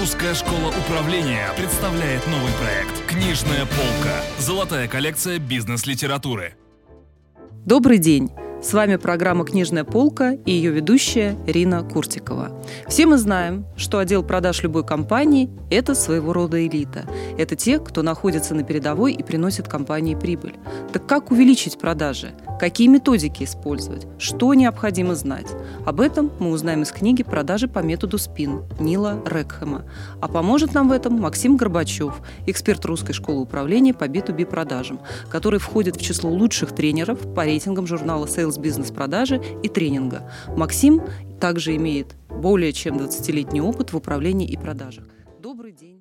Русская школа управления представляет новый проект «Книжная полка». Золотая коллекция бизнес-литературы. Добрый день! С вами программа «Книжная полка» и ее ведущая Рина Куртикова. Все мы знаем, что отдел продаж любой компании – это своего рода элита. Это те, кто находится на передовой и приносит компании прибыль. Так как увеличить продажи? Какие методики использовать? Что необходимо знать? Об этом мы узнаем из книги «Продажи по методу СПИН» Нила Рекхэма. А поможет нам в этом Максим Горбачев, эксперт Русской школы управления по B2B продажам, который входит в число лучших тренеров по рейтингам журнала Sales Business продажи и тренинга. Максим также имеет более чем 20-летний опыт в управлении и продажах. Добрый день.